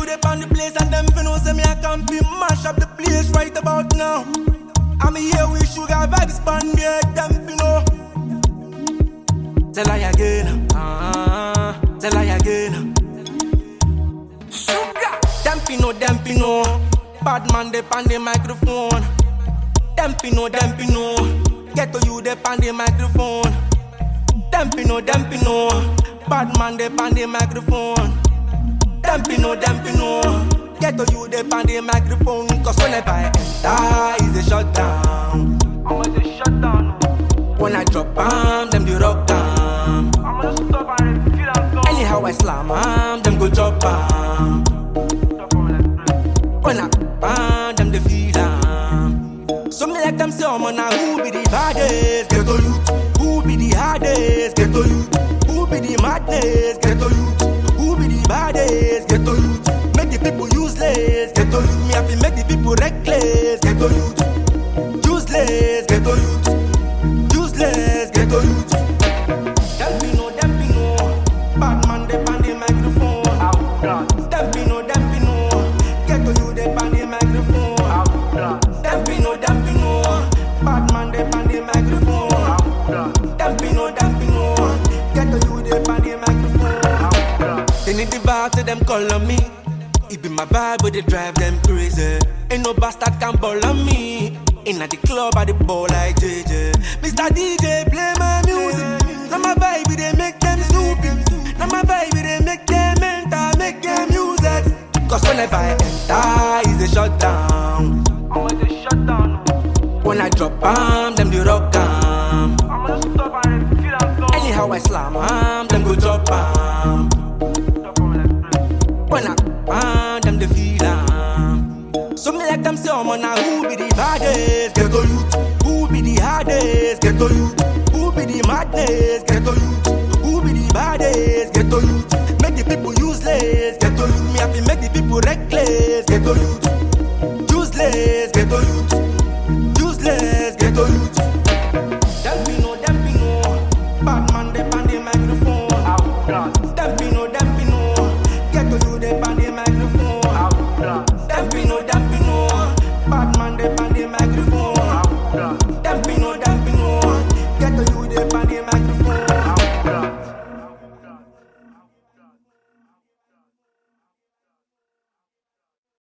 they on the place and them fi know say me I come fi mash up the place right about now. I'm here with sugar vibes pan the head, them fi know. Tell I again, tell I again. Sugar, them fi know. Bad man they pan the microphone. Them fi know. Get to you they pan the microphone. Them fi know. Bad man they pan the microphone. Them fi know. Get to you they pan the microphone. Cause whenever I enter, it's a shutdown. Always a shutdown. When I drop them do rock down. I'm gonna stop and feel I'm gone. Anyhow I slam them go drop them. When I them they feel so me like them say, oh man, who be the baddest? Get to you. Who be the hardest? Get to you. Who be the madness? Get to you. Who be the baddest? Get to you. Make the people useless. Get to you. Me have to make the people reckless. Get to you. Useless. Get to you. Useless. Get to you. Them be know. Bad man they pan the microphone. Them be know. Get to you they pan the microphone. Them be know. Bad man they pan the microphone. Them be know. Get to you they pan the microphone. They need the vibe to them call on me. It be my vibe but they drive them crazy. Ain't no bastard can ball on me. Inna the club at the ball like JJ. Mr. DJ play my music. Now my vibe they make them stupid. Now my vibe they make them mental, make them use it. Cause whenever I enter, it's a shutdown. Always a shutdown. When I drop them do rock I'm gonna stop and feel I'm gone. Anyhow I slam them go drop when I them they feel so me like them say, oh man, who be the baddest? Get to you. Who be the hardest? Get to you. Who be the madness? Get to you. Who be the baddest? Get to you. Make the people